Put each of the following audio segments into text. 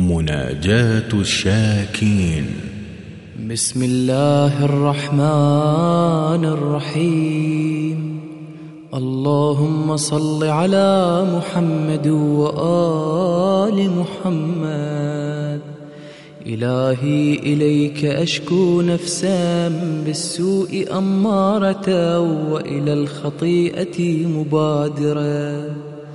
مناجاة الشاكين. بسم الله الرحمن الرحيم. اللهم صل على محمد وآل محمد. إلهي إليك أشكو نفسا بالسوء أمارة، وإلى الخطيئة مبادرة،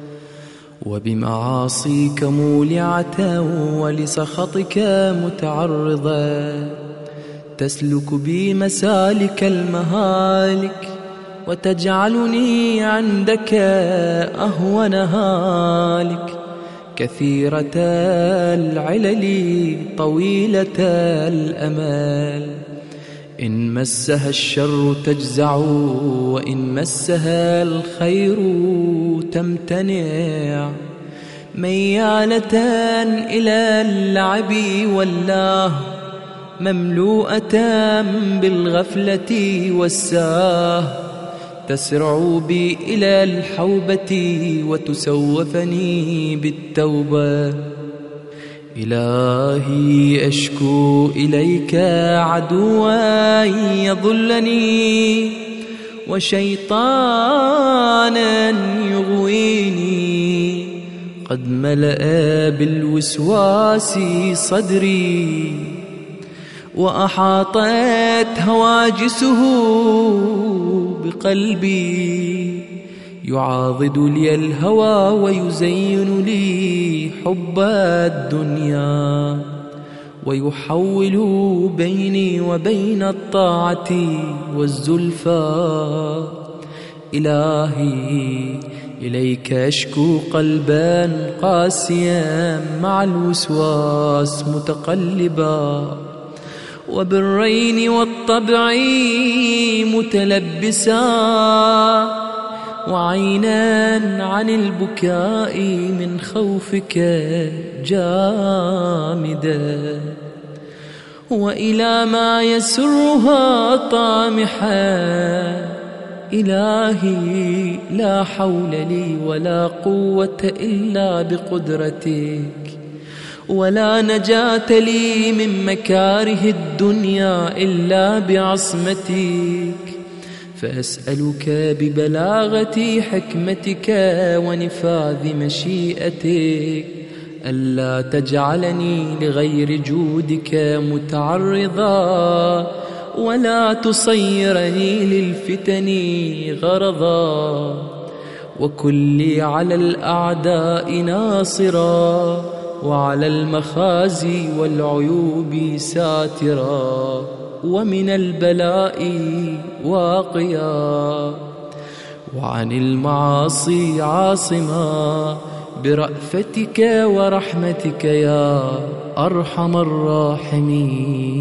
وبمعاصيك مولعة، ولسخطك متعرضة. تسلك بي مسالك المهالك، وتجعلني عندك أهون هالك. كثيرة العلل طويلة الأمال، إن مسها الشر تجزع، وإن مسها الخير تمتنع. ميالة إلى اللعب والله، مملوءة بالغفلة والساه. تسرع بي إلى الحوبة، وتسوفني بالتوبة. إلهي أشكو إليك عدوا يضلني، وشيطانا يغويني. قد ملأ بالوسواس صدري، وأحاطت هواجسه بقلبي. يعاضد لي الهوى، ويزين لي حب الدنيا، ويحول بيني وبين الطاعة والزلفى. إلهي إليك أشكو قلبا قاسيا، مع الوسواس متقلبا، وبالرين والطبع متلبسا، وعينا عن البكاء من خوفك جامدا، وإلى ما يسرها طامحا. إلهي لا حول لي ولا قوة إلا بقدرتك، ولا نجاة لي من مكاره الدنيا إلا بعصمتك. فأسألك ببلاغة حكمتك ونفاذ مشيئتك ألا تجعلني لغير جودك متعرضا، ولا تصيرني للفتن غرضا. وكن لي على الأعداء ناصرا، وعلى المخازي والعيوب ساترا، ومن البلاء واقيا، وعن المعاصي عاصما، برأفتك ورحمتك يا أرحم الراحمين.